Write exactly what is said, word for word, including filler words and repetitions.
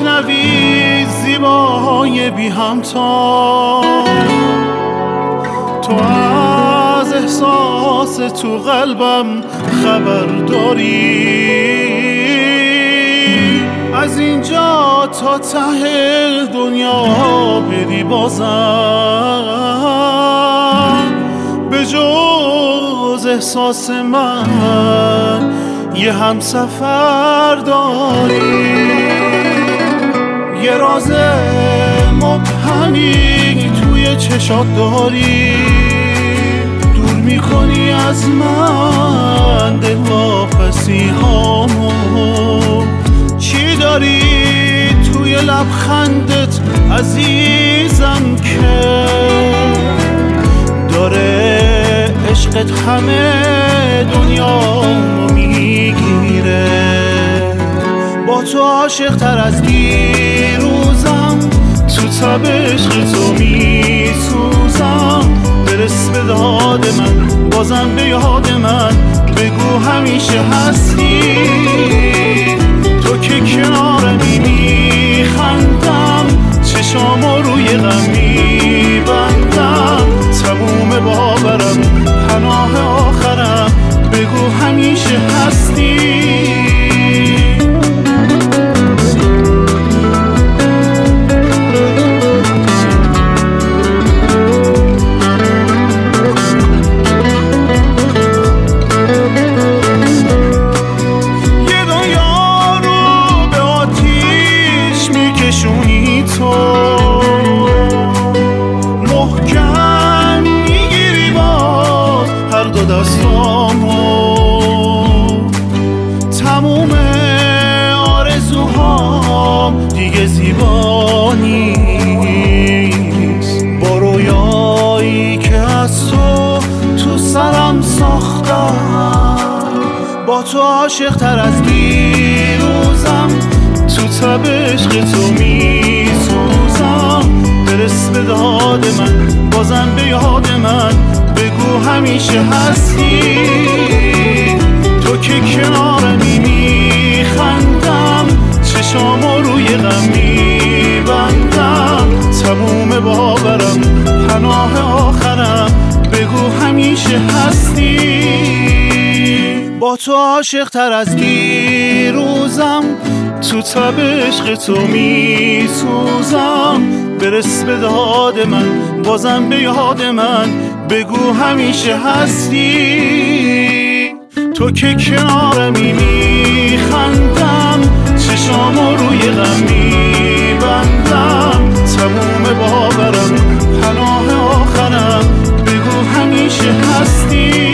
بشنوی زیبای بی همتا، تو از احساس تو قلبم خبر داری، از اینجا تا ته دنیا بری بازم به جز احساس من یه همسفر داری. یه راز مبهمی توی چشات داری، دور میکنی از من دلواپسی هامو. چی داری توی لبخندت عزیزم که داره عشقت همه دنیامو میگیره؟ با تو عاشق تر از دیروزم، تو تب عشق تو میسوزم. برس به داد من، بازم به یاد من بگو همیشه هستی. تو که کنارمی میخندم، چشامو روی غم میبندم. تموم باورم، پناه آخرم، بگو همیشه هستی. محکم میگیری باز هر دو دستامو، تموم آرزوهام دیگه زیبا نیست. با رویایی که از تو تو سرم ساختم، با تو عاشق تر از دیروزم، تو تب عشق تو میسوزم. برس به داد من، بازم به یاد من بگو همیشه هستی. تو که کنارمی میخندم، چشامو روی غم میبندم. تموم باورم، پناه آخرم، بگو همیشه هستی. با تو عاشق تر از دیروزم، تو تب عشق تو میسوزم. برس به داد من، بازم به یاد من بگو همیشه هستی. تو که کنارمی میخندم، چشامو روی غم میبندم. تموم باورم، پناه آخرم، بگو همیشه هستی.